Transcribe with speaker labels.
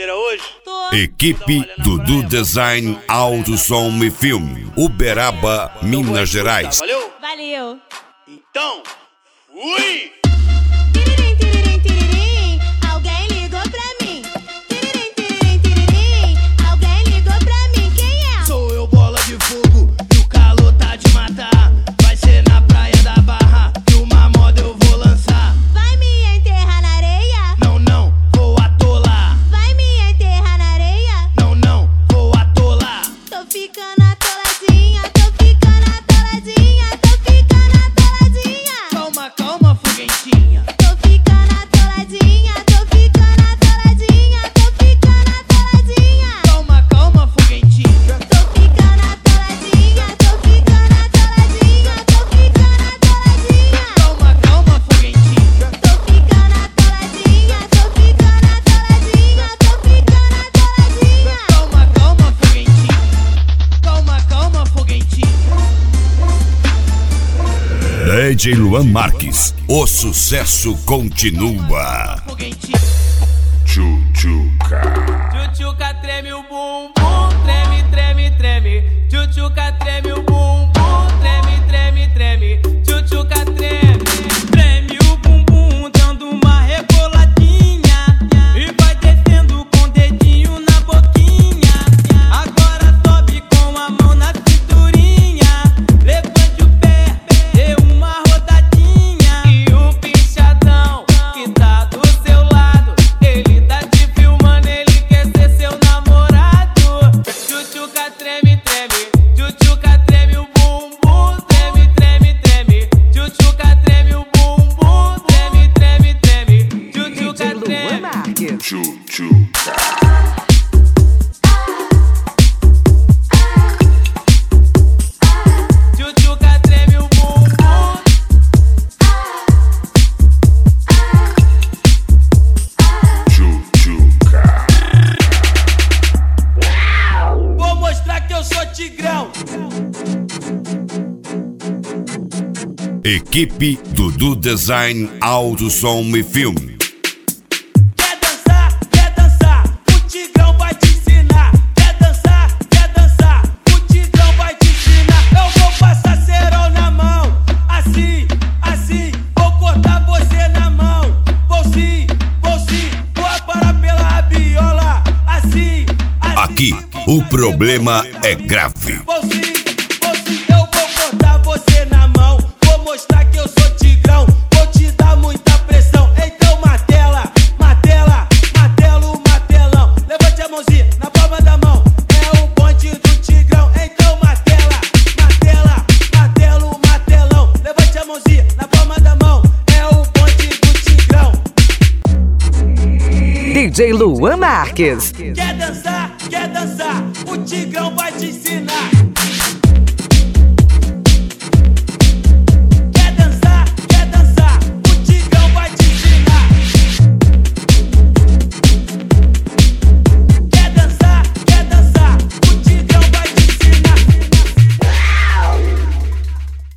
Speaker 1: maneira hoje?
Speaker 2: Equipe Dudu Design, Áudio, Som e Filme, Uberaba, Minas Gerais.
Speaker 1: Valeu?
Speaker 3: Valeu.
Speaker 1: Então, fui!
Speaker 3: Tiririm, tiririm, tiririm, alguém ligou pra mim. Tiririm, tiririm, tiririm, alguém ligou pra mim. Quem é?
Speaker 4: Sou eu, bola de fogo, e o calor tá de matar. Vai ser na praia da Barra, que uma moda eu vou lançar.
Speaker 3: Vai me enterrar na areia?
Speaker 4: Não, não, vou atolar.
Speaker 3: Vai me enterrar na areia?
Speaker 4: Não, não, vou atolar.
Speaker 3: Tô ficando atoladinha, tô ficando atoladinha, tô ficando atoladinha.
Speaker 4: Calma, calma, foguentinha.
Speaker 3: Tô ficando atoladinha, tô ficando atoladinha, tô ficando atoladinha.
Speaker 4: Calma, calma, foguentinha.
Speaker 3: Tô ficando atoladinha, tô ficando atoladinha, tô ficando atoladinha.
Speaker 4: Calma, calma, foguentinha.
Speaker 3: Tô ficando atoladinha, tô ficando atoladinha, tô ficando atoladinha.
Speaker 4: Calma, calma, foguentinha. Calma, calma, foguentinha.
Speaker 2: DJ Luan Marques, o sucesso continua.
Speaker 4: Foguentinha.
Speaker 2: Tchutchuca.
Speaker 5: Tchutchuca treme o bumbum, treme, treme, treme. Tchutchuca treme o bumbum, treme, treme, treme. Tchutchuca treme, treme o bumbum, dando uma reboladinha. E vai descendo com o dedinho na boquinha. Agora sobe com a mão na cinturinha. Levante o pé, dê uma rodadinha. E o pinchadão que tá do seu lado, ele tá te filmando, ele quer ser seu namorado. Tchutchuca treme, treme. Tchutchuca treme o bumbum, treme, treme, treme. Tchutchuca treme o bumbum, treme, treme, treme. Tchutchuca treme.
Speaker 2: Tchutchuca.
Speaker 5: Tchutchuca treme o bumbum.
Speaker 2: Tchutchuca.
Speaker 4: Vou mostrar que eu sou tigrão.
Speaker 2: Equipe Dudu Design, Áudio, Som e Filme.
Speaker 4: Quer dançar, o tigrão vai te ensinar. Quer dançar, o tigrão vai te ensinar. Eu vou passar cerol na mão, assim, assim. Vou cortar você na mão, vou sim, vou aparar pela rabiola, assim, assim.
Speaker 2: Aqui, o problema é grave.
Speaker 4: Vou sim, eu vou cortar você na mão. Vou mostrar que eu sou tigrão, vou te dar muita pressão. Então martela, martela, martelo, martelão. Levante a mãozinha na palma da mão, é o bonde do tigrão. Então martela, martela, martelo, martelão. Levante a mãozinha na palma da mão, é o bonde do tigrão.
Speaker 6: DJ Luan Marques.
Speaker 4: Quer dançar, o tigrão vai te ensinar.